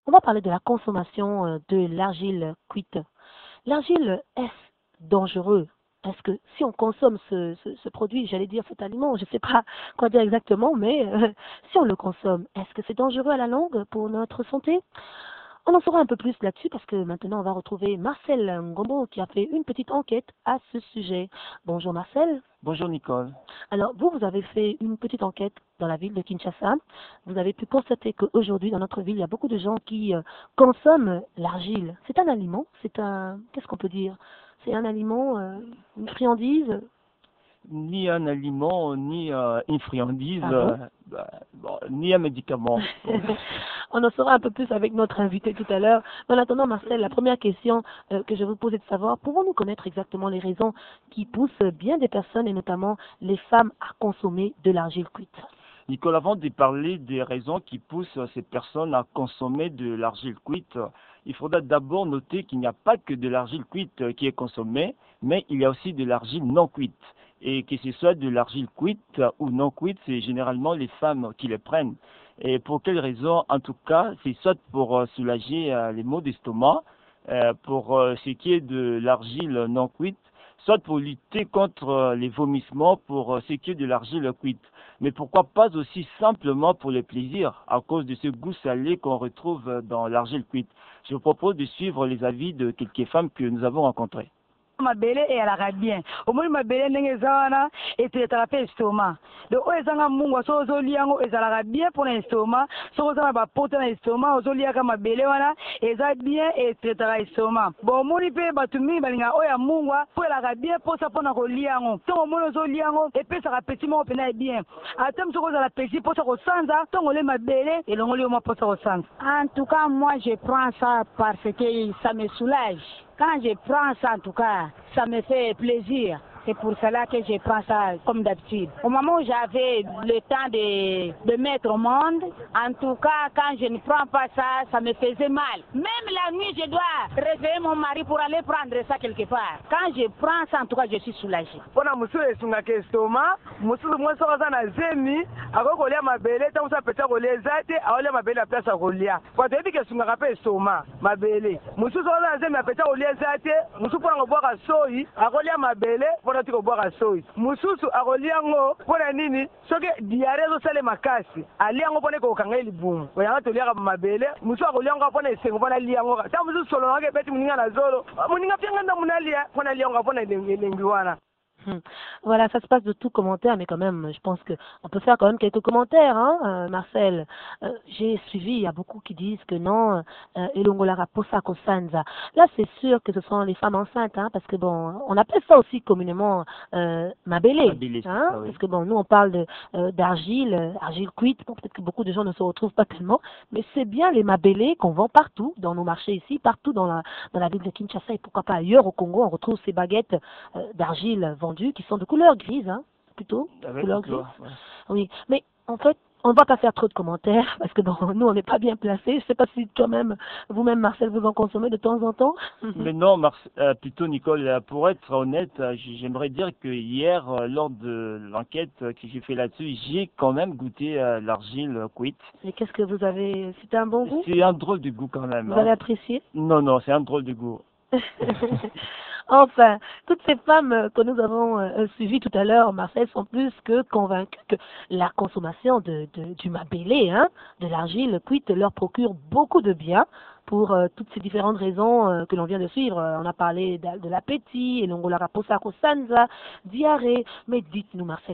On va parler de la consommation de l'argile cuite. L'argile, est-ce dangereux? Est-ce que si on consomme ce produit, j'allais dire cet aliment, je ne sais pas quoi dire exactement, mais si on le consomme, est-ce que c'est dangereux à la longue pour notre santé? On en saura un peu plus là-dessus parce que maintenant on va retrouver Marcel Ngombo qui a fait une petite enquête à ce sujet. Bonjour Marcel. Bonjour Nicole. Alors vous avez fait une petite enquête dans la ville de Kinshasa. Vous avez pu constater qu'aujourd'hui dans notre ville il y a beaucoup de gens qui consomment l'argile. C'est un aliment, qu'est-ce qu'on peut dire? C'est un aliment, une friandise. Ni un aliment, ni une friandise, Ah bon? ni un médicament. On en saura un peu plus avec notre invité tout à l'heure. Mais en attendant, Marcel, la première question que je vous pose est de savoir, pouvons-nous connaître exactement les raisons qui poussent bien des personnes, et notamment les femmes, à consommer de l'argile cuite? Nicole, avant de parler des raisons qui poussent ces personnes à consommer de l'argile cuite, il faudra d'abord noter qu'il n'y a pas que de l'argile cuite qui est consommée, mais il y a aussi de l'argile non cuite. Et que ce soit de l'argile cuite ou non cuite, c'est généralement les femmes qui les prennent. Et pour quelles raisons? En tout cas, c'est soit pour soulager les maux d'estomac, pour ce qui est de l'argile non cuite, soit pour lutter contre les vomissements pour ce qui est de l'argile cuite. Mais pourquoi pas aussi simplement pour le plaisir, à cause de ce goût salé qu'on retrouve dans l'argile cuite. Je vous propose de suivre les avis de quelques femmes que nous avons rencontrées. Mabele eyalaka bien omoni mabele ndenge eza wana etetaka mpe estomac donc oyo ezanga mungwa so ozolia yango ezalaka bien mpona estomac soki oza na bapota na estomac ozoliaka mabele wana eza bien etetaka estomac bon omoni mpe bato mingi balingaka oyo ya mungwa mpo elaka bien mposa mpona kolia yango ntongo omoni ozolia yango epesaka peti moko mpena ye bien ata soki ozala peti mposa kosanza ntongo olie mabele elongoli yo mwa mposa kosanza. En tout cas, moi je prends ça parce que ça me soulage. Quand je prends ça, en tout cas, ça me fait plaisir. C'est pour cela que je prends ça comme d'habitude. Au moment où j'avais le temps de mettre au monde, en tout cas, quand je ne prends pas ça, ça me faisait mal. Même la nuit, je dois réveiller mon mari pour aller prendre ça quelque part. Quand je prends ça, en tout cas, je suis soulagée. Pona musu esungaka estomac, musu mwa soko aza na zemi, akokolia mabele, ntango so apesa kolia eza te, aolia mabele apesa kolia. Po toyebi ke esungaka mpe estomac, mabele. Musu soko aza na zemi apesa kolia eza te, musu mpona kobwaka soyi, akolia mabele, mpona ti kobwaka soyi. Mususu akolia yango mpona nini? Soki diare ezosala makasi, alia yango mpona ekokanga ye libumu. Oyanga toliaka mabele, musu akolia yango mpona esengo mpona alia yango. Ta musu sololaka ebeti moninga na zolo, moninga mpianga nda muna alia mpona alia yango mpona elengi wana. Voilà, ça se passe de tout commentaire, mais quand même, je pense qu'on peut faire quand même quelques commentaires, hein, Marcel. J'ai suivi, il y a beaucoup qui disent que non, Elongolara Posa Kosanza. Là, c'est sûr que ce sont les femmes enceintes, hein, parce que bon, on appelle ça aussi communément mabélé, hein, oui. parce que bon, nous on parle d'argile, argile cuite, bon, peut-être que beaucoup de gens ne se retrouvent pas tellement, mais c'est bien les mabélés qu'on vend partout, dans nos marchés ici, partout dans la ville de Kinshasa, et pourquoi pas ailleurs au Congo, on retrouve ces baguettes d'argile vendues qui sont de couleur grise, hein, plutôt, Avec couleur toi, grise. ouais. Oui, mais en fait, on ne va pas faire trop de commentaires parce que bon, nous, on n'est pas bien placés. Je ne sais pas si toi-même, vous-même, Marcel, vous en consommez de temps en temps. Mais non, plutôt Nicole, pour être honnête, j'aimerais dire que hier, lors de l'enquête que j'ai fait là-dessus, j'ai quand même goûté l'argile cuite. Et qu'est-ce que vous avez? C'était un bon goût? C'est un drôle de goût quand même. Vous hein. avez apprécié? Non, c'est un drôle de goût. Enfin, toutes ces femmes que nous avons suivies tout à l'heure, Marcel, sont plus que convaincues que la consommation du mabélé, hein, de l'argile cuite, leur procure beaucoup de bien pour toutes ces différentes raisons que l'on vient de suivre. On a parlé de l'appétit, et l'ongolara posako sanza, diarrhée. Mais dites-nous, Marcel,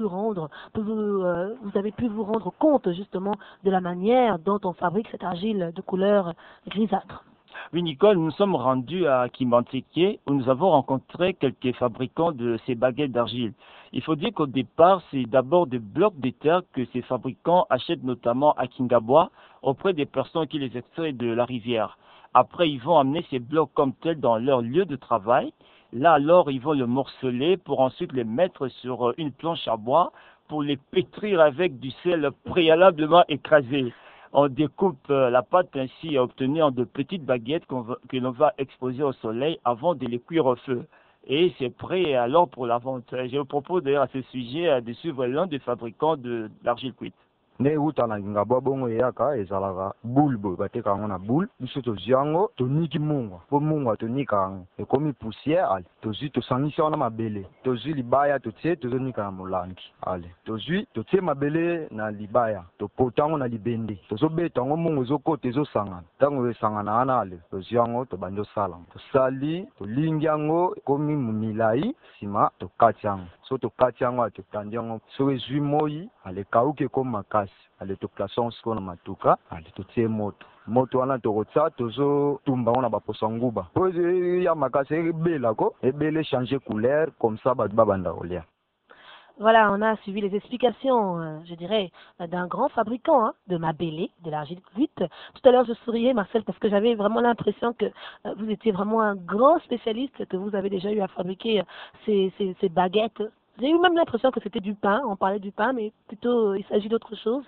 vous avez pu vous rendre compte justement de la manière dont on fabrique cette argile de couleur grisâtre? Oui, Nicole, nous sommes rendus à Kimanteke où nous avons rencontré quelques fabricants de ces baguettes d'argile. Il faut dire qu'au départ, c'est d'abord des blocs de terre que ces fabricants achètent notamment à Kingabwa auprès des personnes qui les extraient de la rivière. Après, ils vont amener ces blocs comme tels dans leur lieu de travail. Là, alors, ils vont le morceler pour ensuite les mettre sur une planche à bois pour les pétrir avec du sel préalablement écrasé. On découpe la pâte ainsi obtenue en de petites baguettes que l'on va exposer au soleil avant de les cuire au feu. Et c'est prêt alors pour la vente. Je vous propose d'ailleurs à ce sujet de suivre l'un des fabricants de l'argile cuite. ne uta na ngabwa bongo yaka ezalaka boule boye bateka yango na boule biso tozwi yango toniki mungwa po mungwa tonika yango ekomi poussière ale tozwi tosangisi wana mabele tozwi libaya totie tozonika na molangi ale tozwi totie mabele na libaya topota yango na libende tozobeta yango mungu ezokota ezosangana ntango esangana wana ale tozwi yango tobandi osala tosali tolingi yango ekomi milai nsima tokati yango so tokati yango totandi yango soki ezwi moi ale kauke ekomi makasi ale toplace yango sikoyo na matuka ale totie moto wana tokotia tozotumba yango na baposa nguba po ya makasi ebelako ebele changer couleur comme ça bato babanda kolia. Voilà, on a suivi les explications, je dirais, d'un grand fabricant de mabélé, de l'argile cuite. Tout à l'heure, je souriais, Marcel, parce que j'avais vraiment l'impression que vous étiez vraiment un grand spécialiste, que vous avez déjà eu à fabriquer ces baguettes. J'ai eu même l'impression que c'était du pain, on parlait du pain, mais plutôt il s'agit d'autre chose.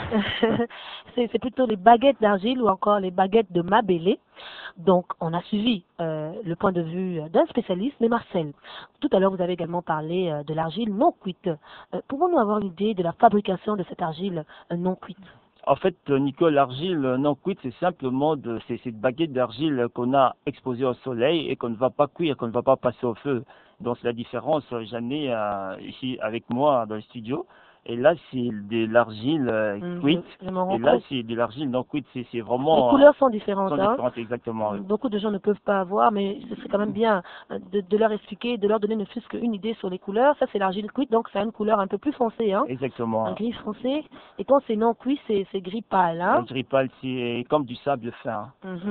C'est plutôt les baguettes d'argile ou encore les baguettes de mabélé. Donc on a suivi le point de vue d'un spécialiste, mais Marcel, tout à l'heure vous avez également parlé de l'argile non cuite. Pouvons-nous avoir une idée de la fabrication de cette argile non cuite? En fait, Nicole, l'argile non cuite, c'est simplement cette baguette d'argile qu'on a exposée au soleil et qu'on ne va pas cuire, qu'on ne va pas passer au feu. Donc c'est la différence. J'en ai ici avec moi dans le studio. Et là, c'est de l'argile cuite. Et là, c'est de l'argile non cuite. C'est vraiment... Les couleurs sont différentes. Sont différentes, exactement. Beaucoup de gens ne peuvent pas avoir, mais ce serait quand même bien de leur expliquer, de leur donner ne fût-ce qu'une idée sur les couleurs. Ça, c'est l'argile cuite, donc ça a une couleur un peu plus foncée. Hein. Exactement. Un gris foncé. Et quand c'est non cuit, c'est gris pâle. Hein. Le gris pâle, c'est comme du sable fin.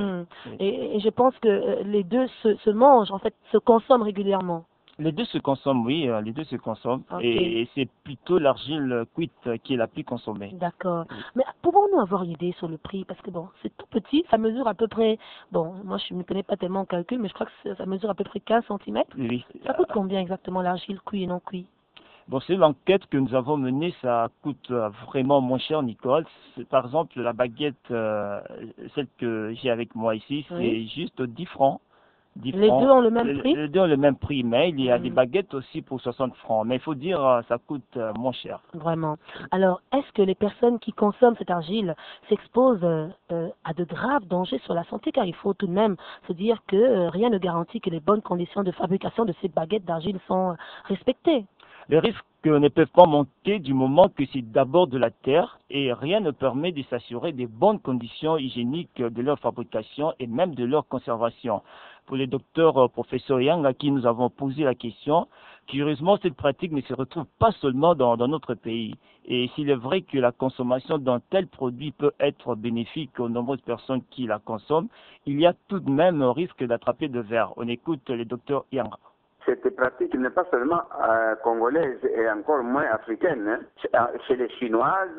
Et je pense que les deux se mangent, en fait, se consomment régulièrement. Les deux se consomment, oui, les deux se consomment. Okay. Et c'est plutôt l'argile cuite qui est la plus consommée. D'accord. Mais pouvons-nous avoir une idée sur le prix? Parce que bon, c'est tout petit, ça mesure à peu près, bon, moi je ne connais pas tellement en calcul, mais je crois que ça mesure à peu près 15 cm. Oui. Ça coûte combien exactement l'argile cuit et non cuit? Bon, c'est l'enquête que nous avons menée, ça coûte vraiment moins cher, Nicole. Par exemple, la baguette, celle que j'ai avec moi ici, c'est juste 10 francs. Les deux ont le même prix? Les deux ont le même prix, mais il y a des baguettes aussi pour 60 francs. Mais il faut dire, ça coûte moins cher. Vraiment. Alors, est-ce que les personnes qui consomment cette argile s'exposent à de graves dangers sur la santé? Car il faut tout de même se dire que rien ne garantit que les bonnes conditions de fabrication de ces baguettes d'argile sont respectées. Les risques ne peuvent pas manquer du moment que c'est d'abord de la terre et rien ne permet de s'assurer des bonnes conditions hygiéniques de leur fabrication et même de leur conservation. Pour les docteurs professeur Yang à qui nous avons posé la question, curieusement cette pratique ne se retrouve pas seulement dans notre pays. Et s'il est vrai que la consommation d'un tel produit peut être bénéfique aux nombreuses personnes qui la consomment, il y a tout de même un risque d'attraper de verre. On écoute le docteur Yang. Cette pratique n'est pas seulement congolaise et encore moins africaine. Chez les Chinoises,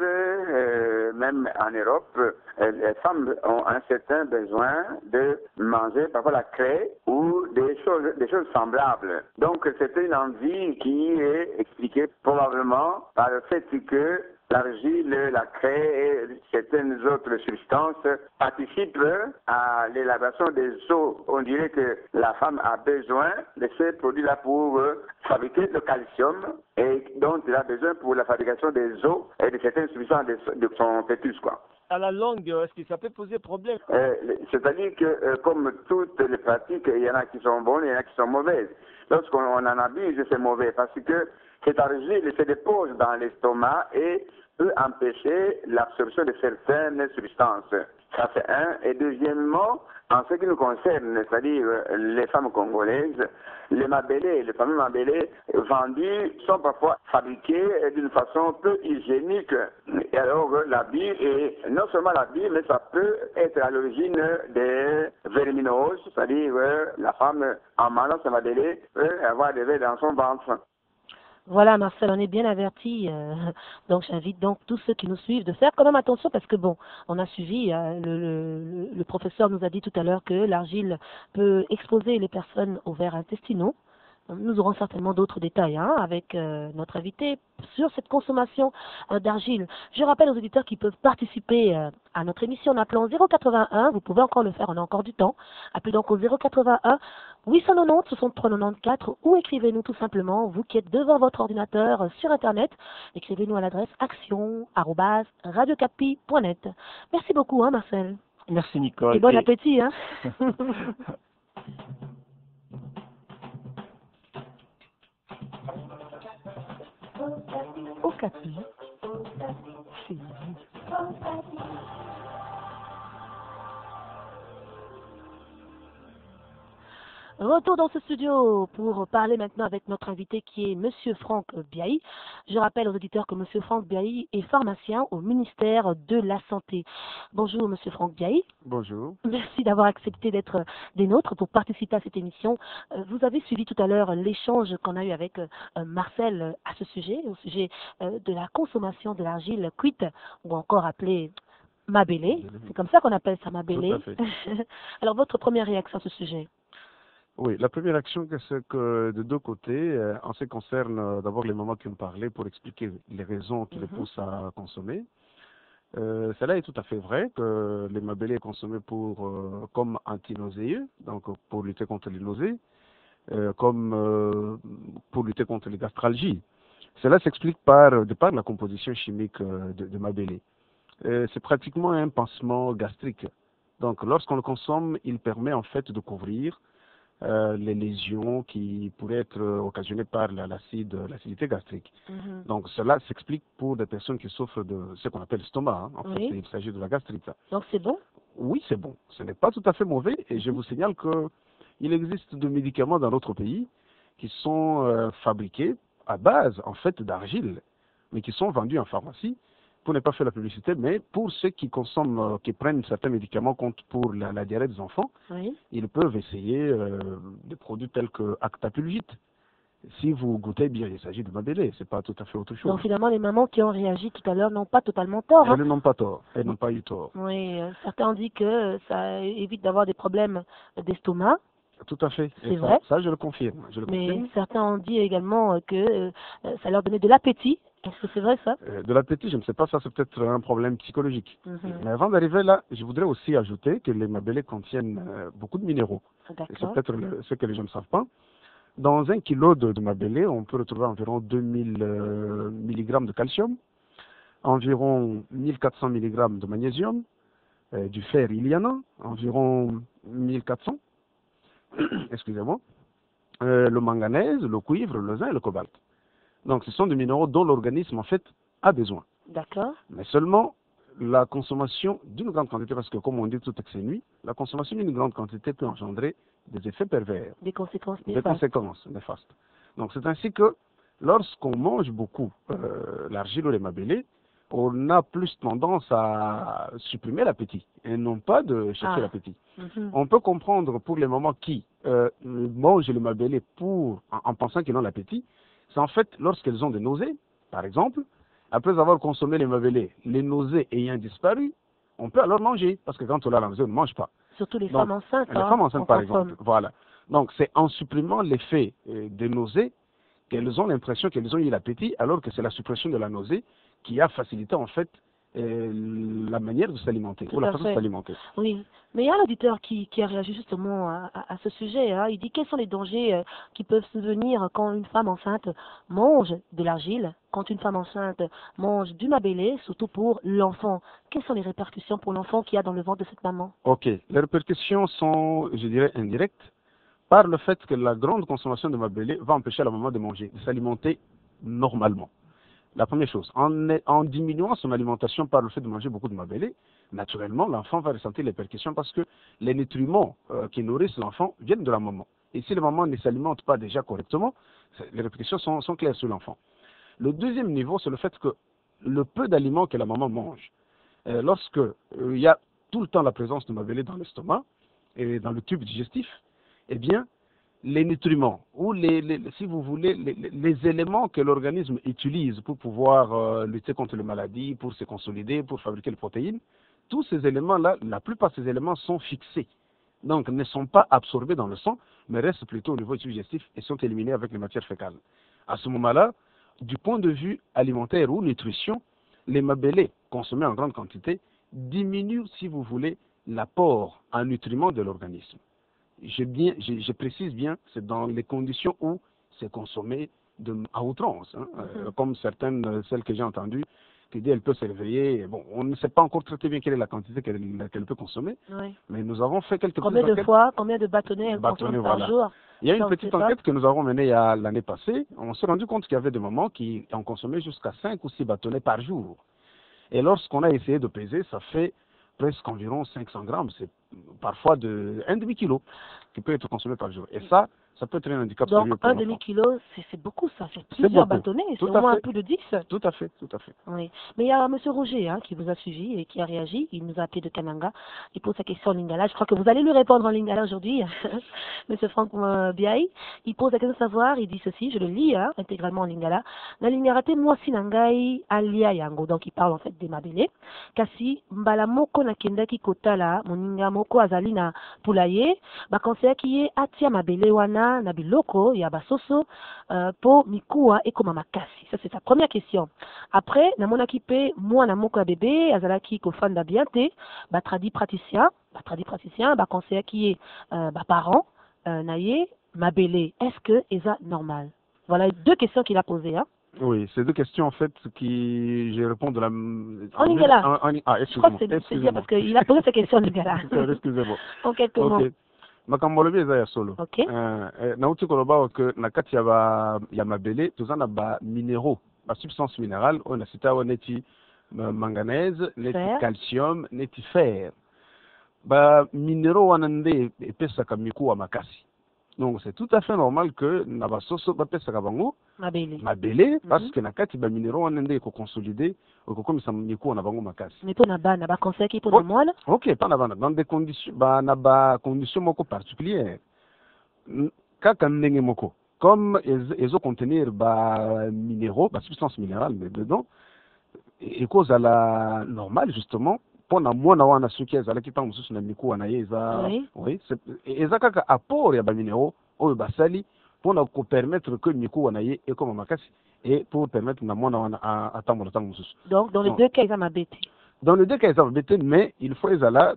même en Europe, les femmes ont un certain besoin de manger parfois la craie ou des choses semblables. Donc c'est une envie qui est expliquée probablement par le fait que l'argile, la craie et certaines autres substances participent à l'élaboration des os. On dirait que la femme a besoin de ces produits-là pour fabriquer le calcium et dont elle a besoin pour la fabrication des os et de certaines substances de son fœtus, quoi. À la longue, est-ce que ça peut poser problème? C'est-à-dire que, comme toutes les pratiques, il y en a qui sont bonnes et il y en a qui sont mauvaises. Lorsqu'on en abuse, c'est mauvais parce que cette argile se dépose dans l'estomac et peut empêcher l'absorption de certaines substances. Ça c'est un. Et deuxièmement, en ce qui nous concerne, c'est-à-dire les femmes congolaises, les mabélés, les fameux mabélés vendus sont parfois fabriqués d'une façon peu hygiénique. Et alors l'habit est non seulement l'habit, mais ça peut être à l'origine des verminoses, c'est-à-dire la femme en mangeant ce mabélé peut avoir des vers dans son ventre. Voilà, Marcel, on est bien avertis. Donc, j'invite donc tous ceux qui nous suivent de faire quand même attention parce que bon, on a suivi, le professeur nous a dit tout à l'heure que l'argile peut exposer les personnes aux vers intestinaux. Nous aurons certainement d'autres détails avec notre invité sur cette consommation d'argile. Je rappelle aux auditeurs qui peuvent participer à notre émission en appelant 081. Vous pouvez encore le faire, on a encore du temps. Appelez donc au 081 890 63 94 ou écrivez-nous tout simplement, vous qui êtes devant votre ordinateur sur Internet, écrivez-nous à l'adresse action@radiocapi.net. Merci beaucoup, Marcel. Merci Nicole. Et bon appétit. Au Capi, c'est retour dans ce studio pour parler maintenant avec notre invité qui est Monsieur Franck Biaï. Je rappelle aux auditeurs que Monsieur Franck Biaï est pharmacien au ministère de la Santé. Bonjour Monsieur Franck Biaï. Bonjour. Merci d'avoir accepté d'être des nôtres pour participer à cette émission. Vous avez suivi tout à l'heure l'échange qu'on a eu avec Marcel à ce sujet, au sujet de la consommation de l'argile cuite ou encore appelée mabélé. C'est comme ça qu'on appelle ça, mabélé. Tout à fait. Alors votre première réaction à ce sujet? Oui, la première action, c'est que de deux côtés, en ce qui concerne d'abord les mamans qui ont parlé pour expliquer les raisons qui les poussent à consommer. Cela est tout à fait vrai que les mabélés est consommé comme antinauséeux, donc pour lutter contre les nausées, comme pour lutter contre les gastralgies. Cela s'explique de par la composition chimique de mabélé. C'est pratiquement un pansement gastrique. Donc lorsqu'on le consomme, il permet en fait de couvrir les lésions qui pourraient être occasionnées par l'acidité gastrique. Donc cela s'explique pour des personnes qui souffrent de ce qu'on appelle l'estomac. En fait, il s'agit de la gastrite. Donc c'est bon? Oui, c'est bon. Ce n'est pas tout à fait mauvais et je vous signale qu'il existe des médicaments dans notre pays qui sont fabriqués à base en fait d'argile, mais qui sont vendus en pharmacie. Pour ne pas faire la publicité, mais pour ceux qui consomment, qui prennent certains médicaments pour la diarrhée des enfants, ils peuvent essayer des produits tels que Actapulgite. Si vous goûtez bien, il s'agit de mabélé, c'est pas tout à fait autre chose. Donc finalement, les mamans qui ont réagi tout à l'heure n'ont pas totalement tort. Elles n'ont pas tort, elles n'ont pas eu tort. Oui, certains ont dit que ça évite d'avoir des problèmes d'estomac. Tout à fait. C'est vrai. Ça, je le confirme. Mais certains ont dit également que ça leur donnait de l'appétit. Est-ce que c'est vrai ça? De l'appétit, je ne sais pas, ça c'est peut-être un problème psychologique. Mais avant d'arriver là, je voudrais aussi ajouter que les mabélés contiennent beaucoup de minéraux. C'est peut-être ce que les gens ne savent pas. Dans 1 kilo de mabélé, on peut retrouver environ 2000 mg de calcium, environ 1400 mg de magnésium, du fer il y en a, environ 1400, excusez-moi, le manganèse, le cuivre, le zinc et le cobalt. Donc ce sont des minéraux dont l'organisme en fait a besoin. D'accord. Mais seulement la consommation d'une grande quantité, parce que comme on dit tout excès nuit, la consommation d'une grande quantité peut engendrer des effets pervers. Des conséquences néfastes. Des conséquences néfastes. Donc c'est ainsi que lorsqu'on mange beaucoup l'argile ou les mabélés, on a plus tendance à supprimer l'appétit et non pas de chercher l'appétit. On peut comprendre pour les mamans qui mangent le mabélé en pensant qu'ils ont l'appétit, c'est en fait lorsqu'elles ont des nausées, par exemple, après avoir consommé les mabélés, les nausées ayant disparu, on peut alors manger, parce que quand on a la nausée, on ne mange pas. Surtout les femmes enceintes. Les femmes enceintes, par exemple. Voilà. Donc c'est en supprimant l'effet des nausées qu'elles ont l'impression qu'elles ont eu l'appétit, alors que c'est la suppression de la nausée qui a facilité en fait la manière de s'alimenter, ou la façon de s'alimenter. Oui, mais il y a l'auditeur qui a réagi justement à ce sujet. Il dit quels sont les dangers qui peuvent survenir quand une femme enceinte mange de l'argile, quand une femme enceinte mange du mabélé, surtout pour l'enfant. Quelles sont les répercussions pour l'enfant qu'il y a dans le ventre de cette maman? Ok, les répercussions sont, je dirais, indirectes, par le fait que la grande consommation de mabélé va empêcher la maman de manger, de s'alimenter normalement. La première chose, en diminuant son alimentation par le fait de manger beaucoup de mabélé, naturellement, l'enfant va ressentir les répercussions parce que les nutriments qui nourrissent l'enfant viennent de la maman. Et si la maman ne s'alimente pas déjà correctement, les répercussions sont claires sur l'enfant. Le deuxième niveau, c'est le fait que le peu d'aliments que la maman mange, lorsque il y a tout le temps la présence de mabélé dans l'estomac et dans le tube digestif, eh bien, les nutriments ou si vous voulez les éléments que l'organisme utilise pour pouvoir lutter contre les maladies, pour se consolider, pour fabriquer les protéines, tous ces éléments-là, la plupart de ces éléments sont fixés donc ne sont pas absorbés dans le sang, mais restent plutôt au niveau digestif et sont éliminés avec les matières fécales. À ce moment-là, du point de vue alimentaire ou nutrition, les mabélés consommés en grande quantité diminuent, si vous voulez, l'apport en nutriments de l'organisme. Je précise bien, c'est dans les conditions où c'est consommé à outrance, hein, comme certaines, celles que j'ai entendues, qui disent qu'elle peut se réveiller. Bon, on ne sait pas encore très bien quelle est la quantité qu'elle peut consommer, mais nous avons fait quelques Combien de enquêtes. fois, combien de bâtonnets elle consomme par jour? Il y a une petite enquête que nous avons menée l'année passée. On s'est rendu compte qu'il y avait des mamans qui en consommaient jusqu'à 5 ou 6 bâtonnets par jour. Et lorsqu'on a essayé de peser, ça fait presque environ 500 grammes. C'est parfois un demi-kilo qui peut être consommé par jour. Et ça peut être un handicap sérieux Donc pour un l'enfant. demi-kilo, c'est beaucoup ça, c'est plusieurs bâtonnets, c'est au moins plus de 10. Tout à fait, tout à fait. Oui. Mais il y a M. Roger qui vous a suivi et qui a réagi, il nous a appelé de Kananga, il pose sa question en lingala, je crois que vous allez lui répondre en lingala aujourd'hui, M. Franck Biaï, il pose la question de savoir, il dit ceci, je le lis intégralement en lingala, na lingarate mwasi nangai alia yango, donc il parle en fait des mabele, kasi mbala moko na kendaki kotala, moninga moko azali na poulailler, bakonseya ki ye atia mabele wana na biloko ya basoso po mikuwa ekoma makasi. Ça c'est sa première question. Après namonaki pe mwana moko ya bébé azalaki kofanda bien te batradi praticien bakonseya ki ye baparent na ye mabele. Est-ce que eza normal? Voilà deux questions qu'il a posées. Oui, c'est deux questions en fait qui je réponds de la. En lingala. Je crois que c'est bien parce qu'il a posé ces questions en lingala. Excusez-moi. En quelques mots. makambo lobi eza ya solo. Nauti koloba que na kati ya mabele toza na ba minéraux, ba substance minérale on a cité neti manganèse, neti calcium, neti fer. Ba minéraux wana nde epesaka mikuwa makasi. Donc c'est tout à fait normal que na basoso bapesaka bango mabele parce que na kati ba minéraux wana nde ko consolider ko komisa mikuwa na bango makasi. Mais pour na bana ba conseil qui pour na mwana? OK, pas na bana dans des conditions conditions moko particulières. Kaka ndenge moko comme ezo contenir ba minéraux, ba substances minérales mais dedans et cause à la normale justement pour na mwana wana soki ezalaki ntango mosusu na mikuwa na ye eza eza kaka apport ya baminéraux oyo basali mpona kopermettre que mikuwa na ye ekoma makasi et pour permettre na mwana wana atambola ntango mosusu. Donc dans les deux cas eza mabe te. Dans les deux cas eza mabe te, mais il faut ezala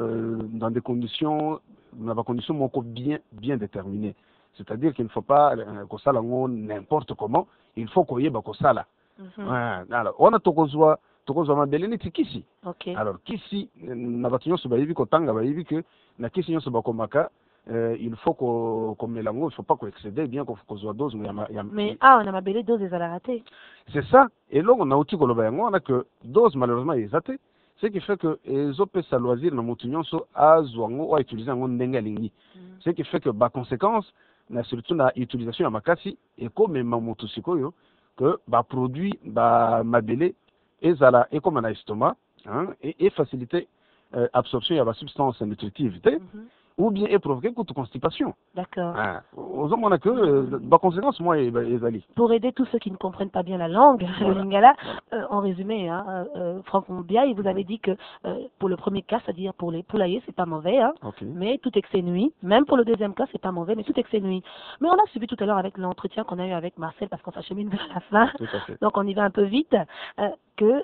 dans des conditions na baconditions moko bien déterminées. C'est-à-dire qu'il ne faut pas kosala ngo n'importe comment, il faut koyeba kosala. Alors wana tokozwa mabele neti kisi. Alors kisi na bato nyonso bayebi kotanga bayebi que na kisi nyonso bakomaka il faut komela ngo, il faut pas excéder bien kozwa dose ya mais on a mabele dose ezalaka te. C'est ça et là on a outi koloba yango on a que dose malheureusement eza te, ce qui fait que ezopesa loisir na motu nyonso azwa ngo ou utiliser yango ndenge alingi. Ce qui fait que ba conséquence na surtout na utilisation ya makasi ekomema motu sikoyo que ba produit ba mabele ezala ekoma na estomac et faciliter absorption ya ba substance nutritive ou bien provoquer toute constipation. D'accord. On que par conséquence moi ezali. Pour aider tous ceux qui ne comprennent pas bien la langue, le lingala, en résumé, Franck Biaï, vous avez dit que pour le premier cas, c'est-à-dire pour les poulaillers, c'est pas mauvais, mais tout excès nuit. Même pour le deuxième cas, c'est pas mauvais, mais tout excès nuit. Mais on a suivi tout à l'heure avec l'entretien qu'on a eu avec Marcel, parce qu'on s'achemine vers la fin, donc on y va un peu vite, que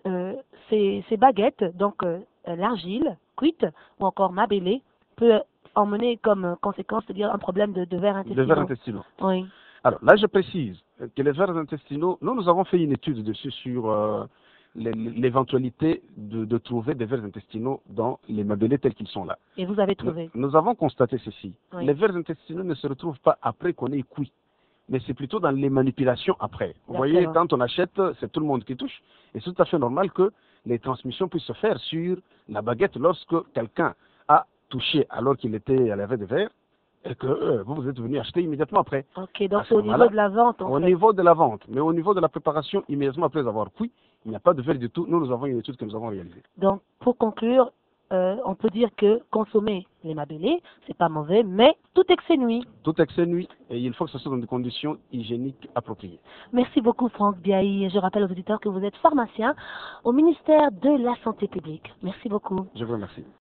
ces baguettes, donc l'argile, cuite, ou encore mabélé, peut emmener comme conséquence, c'est-à-dire un problème de vers intestinaux. De vers intestinaux. Oui. Alors là, je précise que les vers intestinaux, nous avons fait une étude dessus sur l'éventualité de trouver des vers intestinaux dans les mabélés tels qu'ils sont là. Et vous avez trouvé? Nous avons constaté ceci. Les vers intestinaux ne se retrouvent pas après qu'on ait cuit, mais c'est plutôt dans les manipulations après. Vous voyez, quand on achète, c'est tout le monde qui touche, et c'est tout à fait normal que les transmissions puissent se faire sur la baguette lorsque quelqu'un a touché alors qu'il avait des verres et que vous êtes venu acheter immédiatement après. Ok, donc c'est au niveau de la vente. Au niveau de la vente, mais au niveau de la préparation, immédiatement après avoir cuit, il n'y a pas de verre du tout. Nous avons une étude que nous avons réalisée. Donc, pour conclure, on peut dire que consommer les mabélés, c'est pas mauvais, mais tout excès nuit. Tout excès nuit, et il faut que ce soit dans des conditions hygiéniques appropriées. Merci beaucoup Franck Biaï. Je rappelle aux auditeurs que vous êtes pharmacien au ministère de la Santé publique. Merci beaucoup. Je vous remercie.